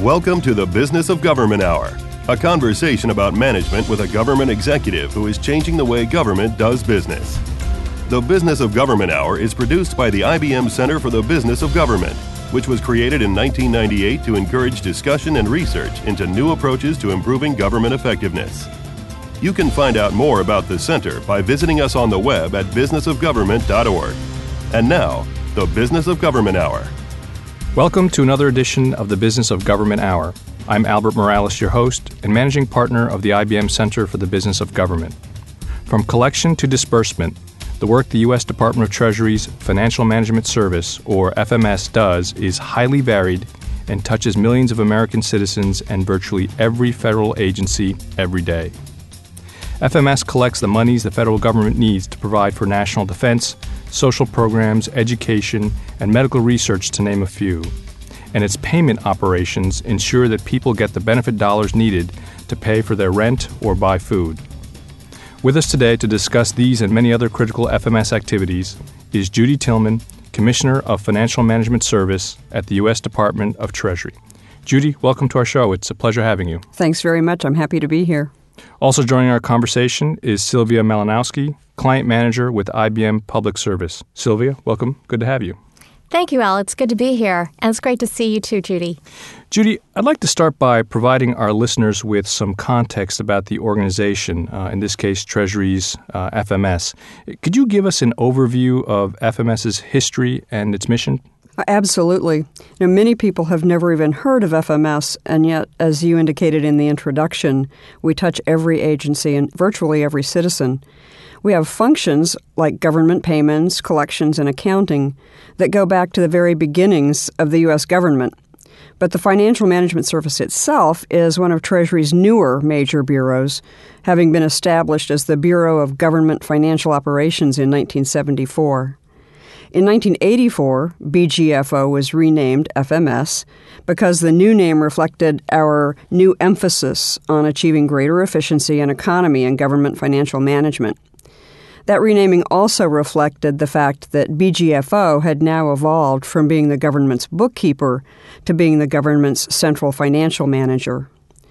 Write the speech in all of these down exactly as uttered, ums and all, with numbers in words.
Welcome to the Business of Government Hour, a conversation about management with a government executive who is changing the way government does business. The Business of Government Hour is produced by the I B M Center for the Business of Government, which was created in nineteen ninety-eight to encourage discussion and research into new approaches to improving government effectiveness. You can find out more about the center by visiting us on the web at business of government dot org. And now, the Business of Government Hour. Welcome to another edition of the Business of Government Hour. I'm Albert Morales, your host and managing partner of the I B M Center for the Business of Government. From collection to disbursement, the work the U S Department of Treasury's Financial Management Service, or F M S, does is highly varied and touches millions of American citizens and virtually every federal agency every day. F M S collects the monies the federal government needs to provide for national defense, social programs, education, and medical research, to name a few. And its payment operations ensure that people get the benefit dollars needed to pay for their rent or buy food. With us today to discuss these and many other critical F M S activities is Judy Tillman, Commissioner of Financial Management Service at the U S Department of Treasury. Judy, welcome to our show. It's a pleasure having you. Thanks very much. I'm happy to be here. Also joining our conversation is Sylvia Malinowski, Client Manager with I B M Public Service. Sylvia, welcome. Good to have you. Thank you, Al. It's good to be here, and it's great to see you too, Judy. Judy, I'd like to start by providing our listeners with some context about the organization, uh, in this case, Treasury's uh, F M S. Could you give us an overview of FMS's history and its mission? Absolutely. Now, many people have never even heard of F M S, and yet, as you indicated in the introduction, we touch every agency and virtually every citizen. We have functions like government payments, collections, and accounting that go back to the very beginnings of the U S government. But the Financial Management Service itself is one of Treasury's newer major bureaus, having been established as the Bureau of Government Financial Operations in nineteen seventy-four. In nineteen eighty-four, B G F O was renamed F M S because the new name reflected our new emphasis on achieving greater efficiency and economy in government financial management. That renaming also reflected the fact that B G F O had now evolved from being the government's bookkeeper to being the government's central financial manager.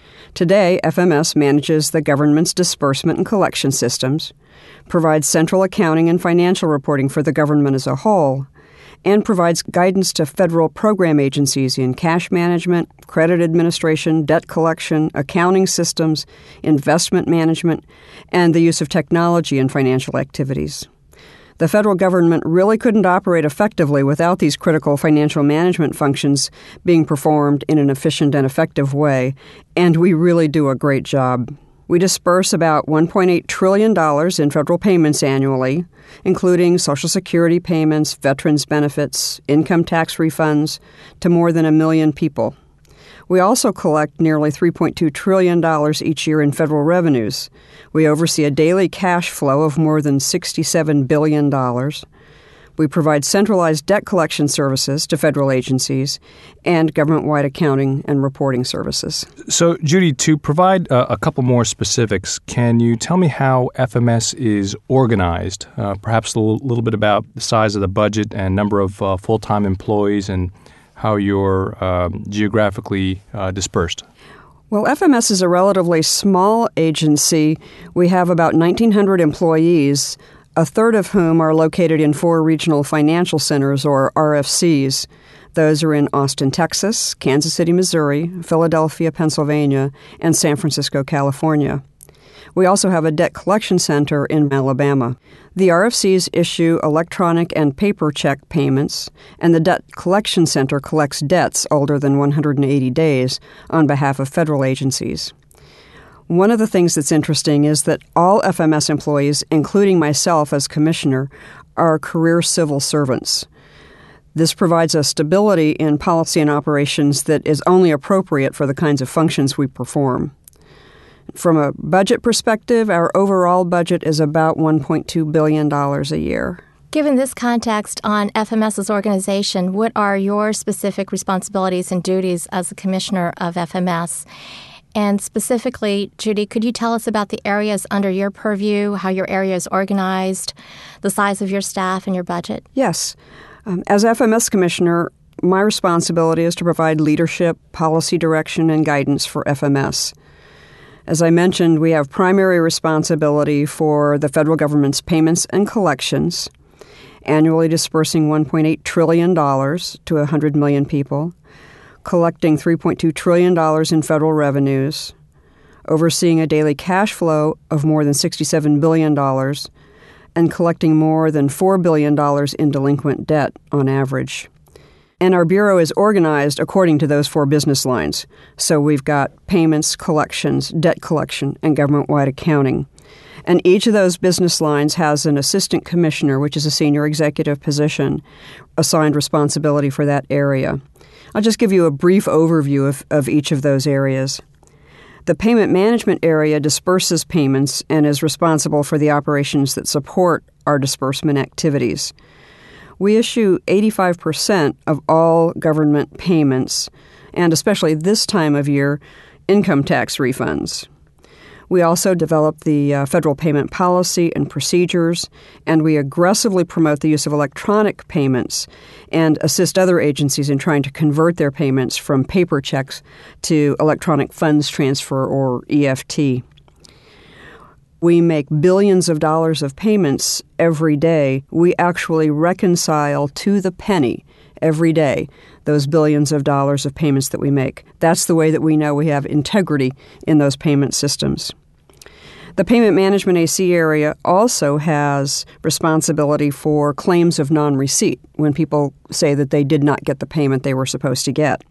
Today, F M S manages the government's disbursement and collection systems, provides central accounting and financial reporting for the government as a whole, and provides guidance to federal program agencies in cash management, credit administration, debt collection, accounting systems, investment management, and the use of technology in financial activities. The federal government really couldn't operate effectively without these critical financial management functions being performed in an efficient and effective way, and we really do a great job. We disperse about one point eight trillion dollars in federal payments annually, including Social Security payments, veterans benefits, income tax refunds, to more than a million people. We also collect nearly three point two trillion dollars each year in federal revenues. We oversee a daily cash flow of more than sixty-seven billion dollars. We provide centralized debt collection services to federal agencies and government-wide accounting and reporting services. So, Judy, to provide uh, a couple more specifics, can you tell me how F M S is organized? Uh, perhaps a little, little bit about the size of the budget and number of uh, full-time employees and how you're um, geographically uh, dispersed. Well, F M S is a relatively small agency. We have about nineteen hundred employees, a third of whom are located in four regional financial centers, or R F Cs. Those are in Austin, Texas, Kansas City, Missouri, Philadelphia, Pennsylvania, and San Francisco, California. We also have a debt collection center in Alabama. The R F Cs issue electronic and paper check payments, and the debt collection center collects debts older than one hundred eighty days on behalf of federal agencies. One of the things that's interesting is that all F M S employees, including myself as commissioner, are career civil servants. This provides a stability in policy and operations that is only appropriate for the kinds of functions we perform. From a budget perspective, our overall budget is about one point two billion dollars a year. Given this context on FMS's organization, what are your specific responsibilities and duties as the Commissioner of F M S? And specifically, Judy, could you tell us about the areas under your purview, how your area is organized, the size of your staff, and your budget? Yes. Um, as F M S Commissioner, my responsibility is to provide leadership, policy direction, and guidance for F M S. As I mentioned, we have primary responsibility for the federal government's payments and collections, annually dispersing one point eight trillion dollars to one hundred million people, collecting three point two trillion dollars in federal revenues, overseeing a daily cash flow of more than sixty-seven billion dollars, and collecting more than four billion dollars in delinquent debt on average. And our Bureau is organized according to those four business lines. So we've got payments, collections, debt collection, and government-wide accounting. And each of those business lines has an assistant commissioner, which is a senior executive position, assigned responsibility for that area. I'll just give you a brief overview of, of each of those areas. The payment management area disperses payments and is responsible for the operations that support our disbursement activities. We issue eighty-five percent of all government payments, and especially this time of year, income tax refunds. We also develop the uh, federal payment policy and procedures, and we aggressively promote the use of electronic payments and assist other agencies in trying to convert their payments from paper checks to electronic funds transfer, or E F T. We make billions of dollars of payments every day. We actually reconcile to the penny every day those billions of dollars of payments that we make. That's the way that we know we have integrity in those payment systems. The payment management A C area also has responsibility for claims of non-receipt when people say that they did not get the payment they were supposed to get.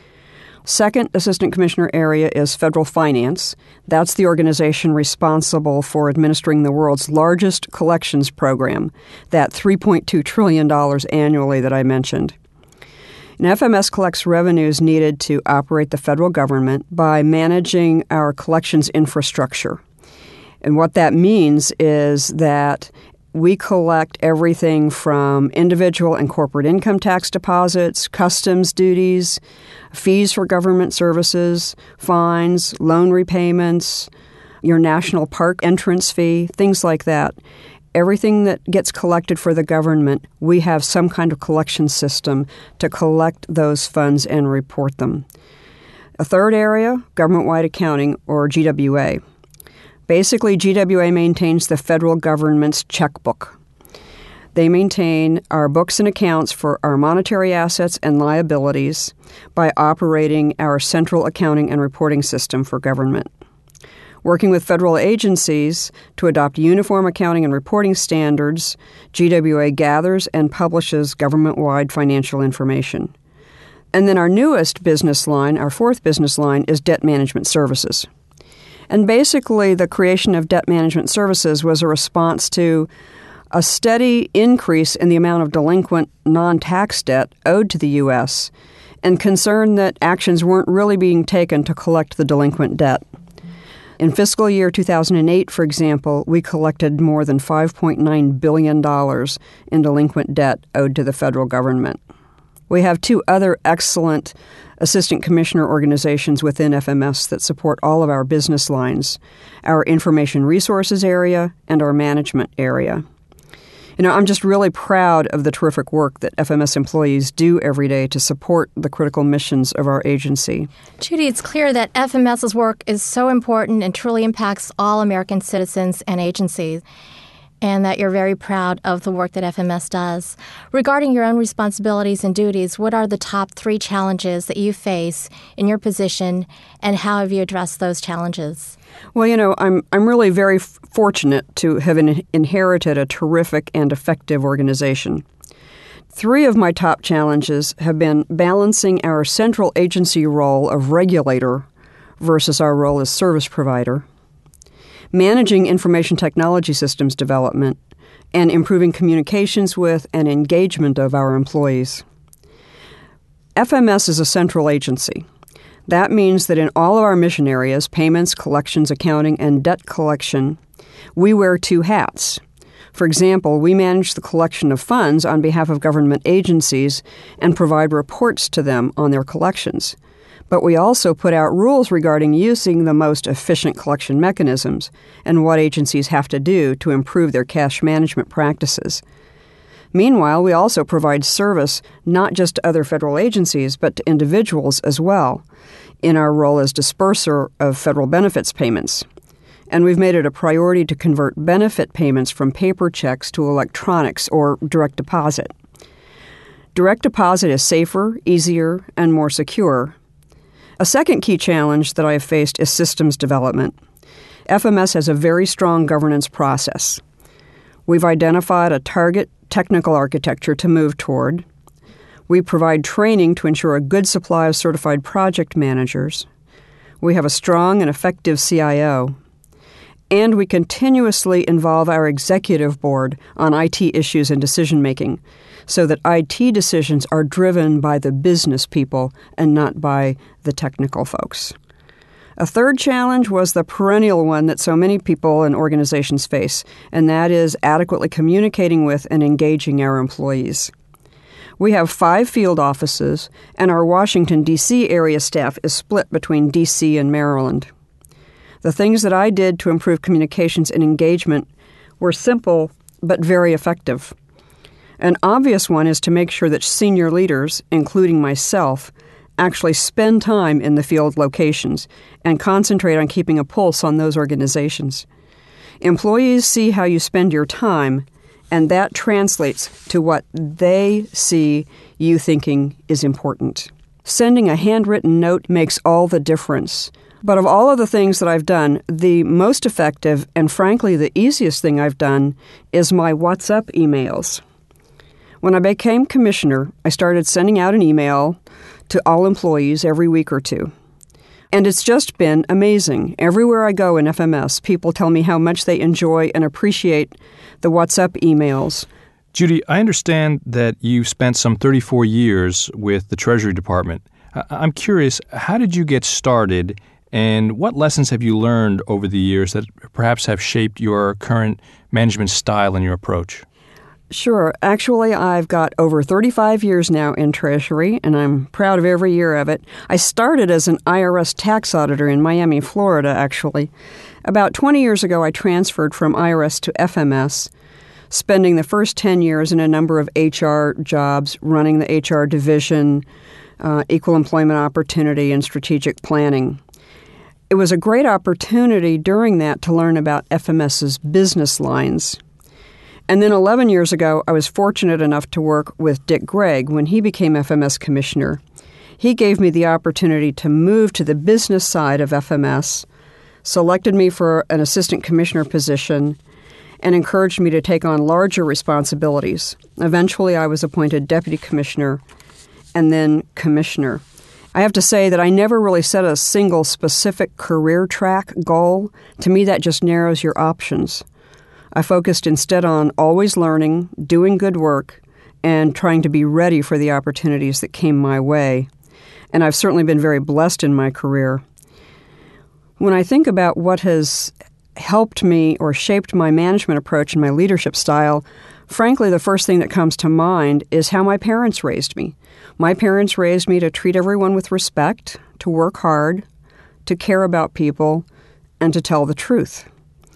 Second Assistant Commissioner area is Federal Finance. That's the organization responsible for administering the world's largest collections program, that three point two trillion dollars annually that I mentioned. And F M S collects revenues needed to operate the federal government by managing our collections infrastructure. And what that means is that we collect everything from individual and corporate income tax deposits, customs duties, fees for government services, fines, loan repayments, your national park entrance fee, things like that. Everything that gets collected for the government, we have some kind of collection system to collect those funds and report them. A third area, government-wide accounting, or G W A. Basically, G W A maintains the federal government's checkbook. They maintain our books and accounts for our monetary assets and liabilities by operating our central accounting and reporting system for government. Working with federal agencies to adopt uniform accounting and reporting standards, G W A gathers and publishes government-wide financial information. And then our newest business line, our fourth business line, is debt management services. And basically, the creation of debt management services was a response to a steady increase in the amount of delinquent non-tax debt owed to the U S and concern that actions weren't really being taken to collect the delinquent debt. In fiscal year two thousand eight, for example, we collected more than five point nine billion dollars in delinquent debt owed to the federal government. We have two other excellent assistant commissioner organizations within F M S that support all of our business lines, our information resources area and our management area. You know, I'm just really proud of the terrific work that F M S employees do every day to support the critical missions of our agency. Judy, it's clear that FMS's work is so important and truly impacts all American citizens and agencies, and that you're very proud of the work that F M S does. Regarding your own responsibilities and duties, what are the top three challenges that you face in your position, and how have you addressed those challenges? Well, you know, I'm I'm really very f- fortunate to have in- inherited a terrific and effective organization. Three of my top challenges have been balancing our central agency role of regulator versus our role as service provider, managing information technology systems development, and improving communications with and engagement of our employees. F M S is a central agency. That means that in all of our mission areas, payments, collections, accounting, and debt collection, we wear two hats. For example, we manage the collection of funds on behalf of government agencies and provide reports to them on their collections. But we also put out rules regarding using the most efficient collection mechanisms and what agencies have to do to improve their cash management practices. Meanwhile, we also provide service not just to other federal agencies, but to individuals as well, in our role as disperser of federal benefits payments. And we've made it a priority to convert benefit payments from paper checks to electronics or direct deposit. Direct deposit is safer, easier, and more secure. A second key challenge that I have faced is systems development. F M S has a very strong governance process. We've identified a target technical architecture to move toward. We provide training to ensure a good supply of certified project managers. We have a strong and effective C I O. And we continuously involve our executive board on I T issues and decision-making so that I T decisions are driven by the business people and not by the technical folks. A third challenge was the perennial one that so many people and organizations face, and that is adequately communicating with and engaging our employees. We have five field offices, and our Washington, D C area staff is split between D C and Maryland. The things that I did to improve communications and engagement were simple but very effective. An obvious one is to make sure that senior leaders, including myself, actually spend time in the field locations and concentrate on keeping a pulse on those organizations. Employees see how you spend your time, and that translates to what they see you thinking is important. Sending a handwritten note makes all the difference. But of all of the things that I've done, the most effective and frankly the easiest thing I've done is my WhatsApp emails. When I became commissioner, I started sending out an email to all employees every week or two. And it's just been amazing. Everywhere I go in F M S, people tell me how much they enjoy and appreciate the WhatsApp emails. Judy, I understand that you spent some thirty-four years with the Treasury Department. I'm curious, how did you get started, and what lessons have you learned over the years that perhaps have shaped your current management style and your approach? Sure. Actually, I've got over thirty-five years now in Treasury, and I'm proud of every year of it. I started as an I R S tax auditor in Miami, Florida, actually. About twenty years ago, I transferred from I R S to F M S, spending the first ten years in a number of H R jobs, running the H R division, uh, equal employment opportunity, and strategic planning. It was a great opportunity during that to learn about FMS's business lines. And then eleven years ago, I was fortunate enough to work with Dick Gregg when he became F M S commissioner. He gave me the opportunity to move to the business side of F M S, selected me for an assistant commissioner position, and encouraged me to take on larger responsibilities. Eventually, I was appointed deputy commissioner and then commissioner. I have to say that I never really set a single specific career track goal. To me, that just narrows your options. I focused instead on always learning, doing good work, and trying to be ready for the opportunities that came my way. And I've certainly been very blessed in my career. When I think about what has helped me or shaped my management approach and my leadership style, frankly, the first thing that comes to mind is how my parents raised me. My parents raised me to treat everyone with respect, to work hard, to care about people, and to tell the truth.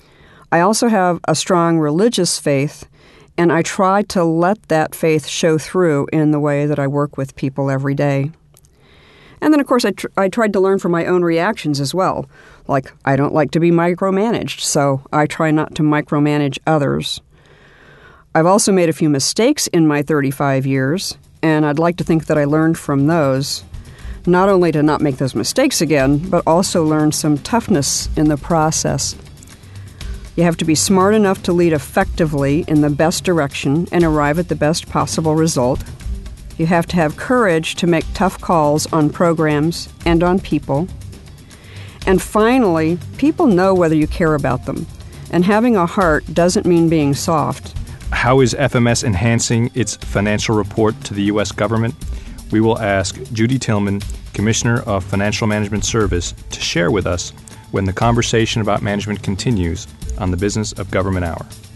I also have a strong religious faith, and I try to let that faith show through in the way that I work with people every day. And then, of course, I, tr- I tried to learn from my own reactions as well. Like, I don't like to be micromanaged, so I try not to micromanage others. I've also made a few mistakes in my thirty-five years, and I'd like to think that I learned from those, not only to not make those mistakes again, but also learn some toughness in the process. You have to be smart enough to lead effectively in the best direction and arrive at the best possible result. You have to have courage to make tough calls on programs and on people. And finally, people know whether you care about them. And having a heart doesn't mean being soft. How is F M S enhancing its financial report to the U S government? We will ask Judy Tillman, Commissioner of Financial Management Service, to share with us when the conversation about management continues on the Business of Government Hour.